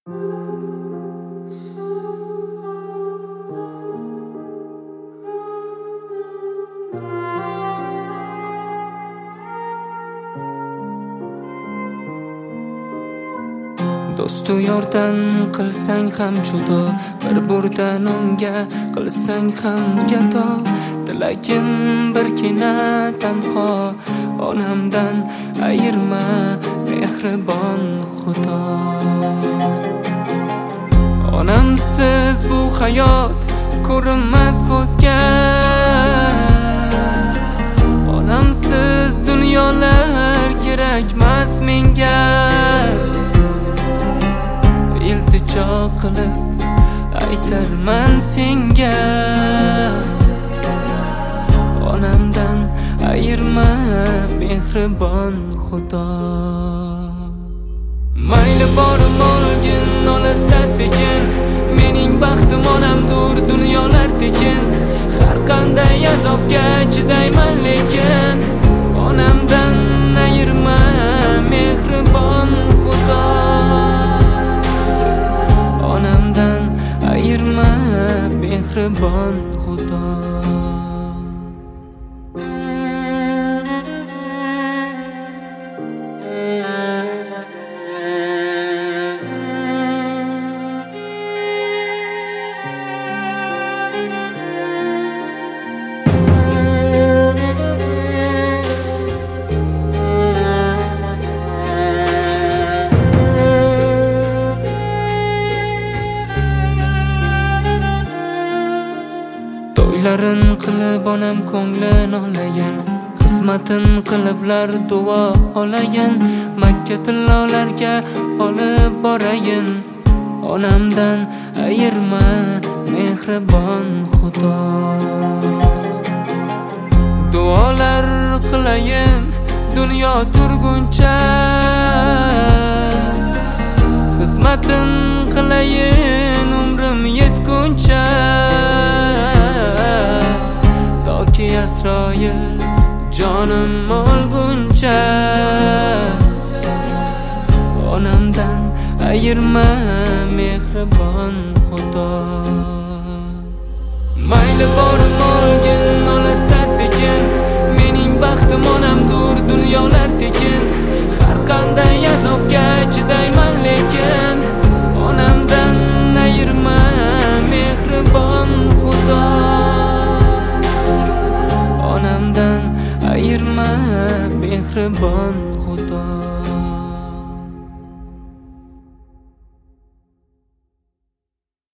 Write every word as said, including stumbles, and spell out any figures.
Do'stu yordan qilsang ham judo, bir burdan unga qilsang ham gado. Tilagim birgina tanho, onamdan ayirma mehribon Xudo. Onamsiz bu hayot ko'rinmas ko'zga, onamsiz dunyolar kerakmas menga. İltijo qilib aytarman senga, onamdan ayirma mehribon Xudo. Mayli borim olgin olisda sekin, mening baxtim onamdur dunyolar tekin. Har qanday azobga chidayman lekin, onamdan ayirma mehribon Xudo. Onamdan ayirma mehribon Xudo. To'ylarin qilib onam ko'nglin olayin, xizmatin qiliblar duo olayin. Makka tillolarga olib borayin, onamdan ayirma mehribon Xudo. Duolar qilayin dunyo turguncha, xizmatin qilayin umrim yetguncha. Toki Asroil jonim olguncha, onamdan ayirma mehribon Xudo. Mayli borim olgin olisda sekin, mening baxtim onamdur dunyolar tekin. Har qanday azobga chidayman lekin,